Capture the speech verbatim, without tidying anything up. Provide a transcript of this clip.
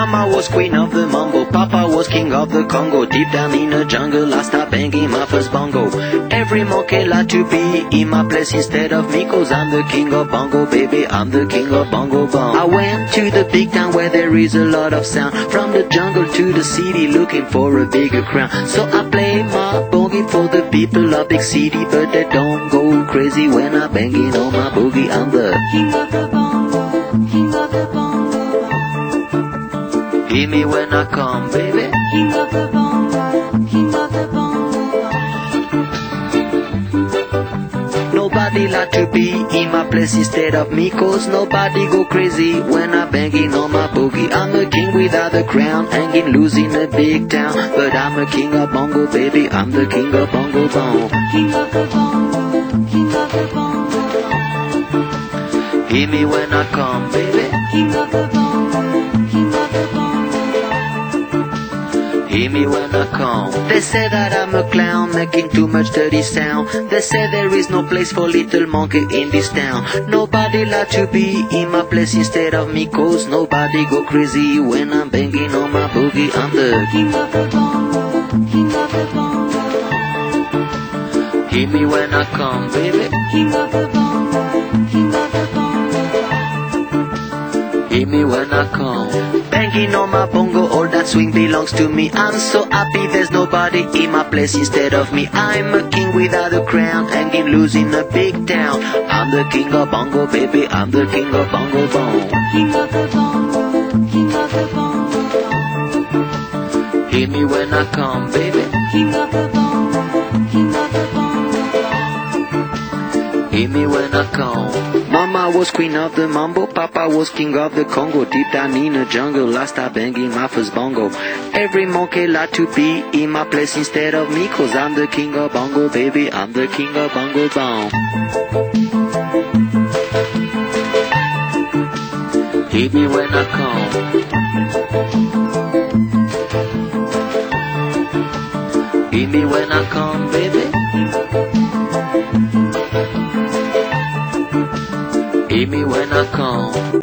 Mama was queen of the mambo, Papa was king of the Congo. Deep down in the jungle I start banging my first bongo. Every monkey like to be in my place instead of me, cause I'm the king of bongo, baby, I'm the king of bongo bong. I went to the big town where there is a lot of sound, from the jungle to the city looking for a bigger crown. So I play my boogie for the people of big city, but they don't go crazy when I'm banging on my boogie. I'm the king of the bongo, king of the bongo. Hear me when I come, baby. King of the bongo, king of the bongo. Nobody like to be in my place instead of me, cause nobody go crazy when I'm banging on my boogie. I'm a king without a crown, hanging loose in a big town, but I'm a king of bongo, baby, I'm the king of bongo bong. King of the bongo, king of the bongo. Hear me when I come, baby. King of the bongo, king of the bongo. Hear me when I come. They say that I'm a clown, making too much dirty sound. They say there is no place for little monkey in this town. Nobody like to be in my place instead of me, cause nobody go crazy when I'm banging on my boogie. I'm the king of the bongo, king of the bongo. Hear me when I come, baby. King of the bongo, king of the bongo. Hear me when I come. Banging on my bongo, all that swing belongs to me. I'm so happy there's nobody in my place instead of me. I'm a king without a crown, hanging loose in a big town. I'm the king of bongo, baby, I'm the king of bongo bong. King of the bongo, king of the bongo. Hear me when I come, baby. King of the bongo, king of the bongo. Hear me when I come. Mama was queen of the mambo, Papa was king of the Congo. Deep down in the jungle I start banging my first bongo. Every monkey like to be in my place instead of me, cause I'm the king of bongo, baby, I'm the king of bongo bong. Hear me when I come. Hear me when I come, baby. Hear me when I come.